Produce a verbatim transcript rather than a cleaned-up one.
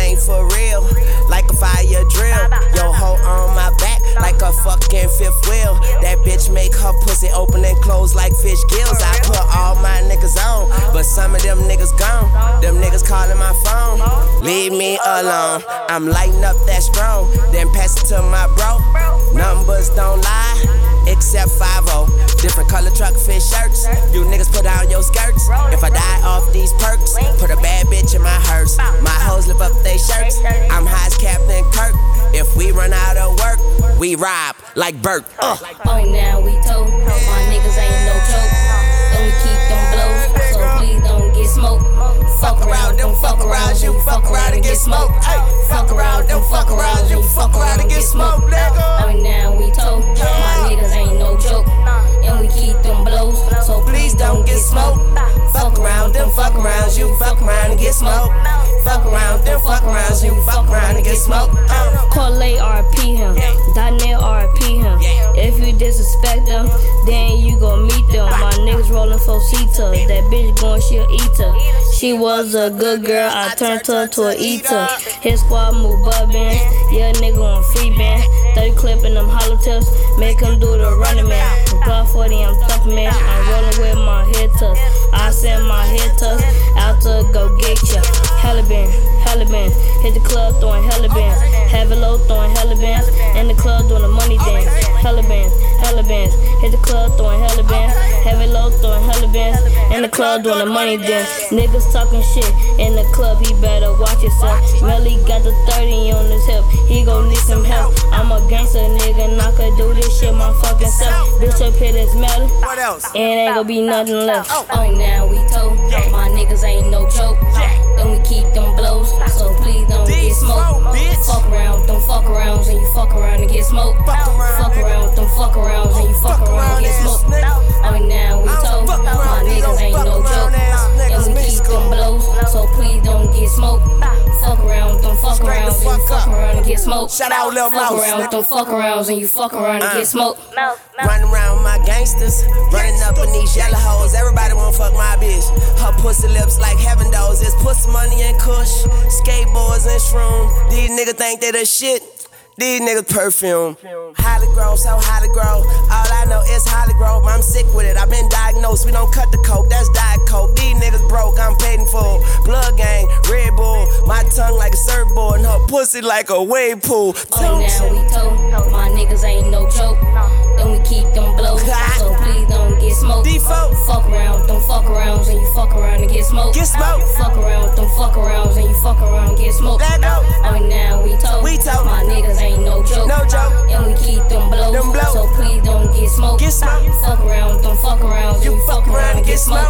ain't for real. Like a fire drill. Yo, hoe on my back like a fucking fifth wheel. That bitch make her pussy open and close like fish gills. I put all my niggas on, but some of them niggas gone. Them niggas calling my phone. Leave me alone. I'm lighting up that strong. Then pass it to my bro. Numbers don't lie, except five oh. Different color truck fit shirts. You niggas put down your skirts. If I die off these perks, put a bad bitch in my hearse. My hoes lift up they shirts. I'm high as Captain Kirk. If we run out of work, we rob like Burt. Uh. Oh, now we told my niggas ain't no joke. And we keep them blows, so please don't get smoked. Fuck around, don't fuck around, you fuck around and get smoked. Fuck around, don't fuck around, you fuck around and get smoked. Oh, now we told my niggas ain't no joke. And we keep them blows, so please don't get smoked. Fuck around, them fuck around, you fuck around and get smoked. Fuck around, them fuck around, you fuck around and get smoked. Corley R P him, Donnell R P him. If you disrespect them, then you gon' meet them. My niggas rollin' Fosita, that bitch goin' she'll eat her. She was a good girl, I turned her to a eater. His squad move butt bands, yeah nigga on free band. thirty clip in them hollow tips, make him do the running man. Block forty, I'm tough man, I'm rollin' with my hitters. I send my hitters out to go get ya. Hella band, hella band, hit the club throwing hella bands. Have it low throwing hella bands, in the club doing the money dance. Hella bands, hella bands, hit the club throwing hella bands. Have it low throwing hella bands, in the club doing the money dance. Niggas talking shit in the club, he better watch himself. Melly got the thirty on his hip, he gon' need some help. I'm a gangster nigga, and I could do this shit my fucking self. Bitch up here that's metal, What else? and ain't gon' be nothing left. Oh, now we told my niggas ain't no joke. And we keep them blows, so please don't get smoked. Fuck around with them fuck arounds, and you fuck around and get smoked. Fuck around with them fuck arounds, and you fuck around and get smoked. Oh, now we told my niggas ain't no joke. And we keep them blows, so please don't get smoked. Fuck around with them fuck arounds, and you fuck around and get smoked. Shout out Lil Fuck Mouse. around with them fuck arounds, and you fuck around and get smoked. Running around with my gangsters, running up in these yellow hoes. Everybody wanna fuck my bitch. Her pussy lips like heaven doors. It's pussy money and kush, skateboards and shrooms. These niggas think they the shit. These niggas perfume. Holly Grove, so Holly Grove. All I know is Holly Grove. I'm sick with it. I've been diagnosed. We don't cut the coke. That's Diet Coke. These niggas broke. I'm paid in full. Blood gang, Red Bull. My tongue like a surfboard and her pussy like a wave pool. Oh, now we told my niggas ain't no joke. And we keep them blows, so please don't get smoked. Default. Fuck around with them fuck arounds, and you fuck around and get smoked. Get smoked. Fuck around with them fuck arounds, and you fuck around and get smoked. Let go. Oh, now we told, We told. my niggas ain't no joke. No joke. And we keep them blows, Them blows. so please don't get smoked. Get smoked. Fuck around with them fuck arounds, and you fuck around and get smoked.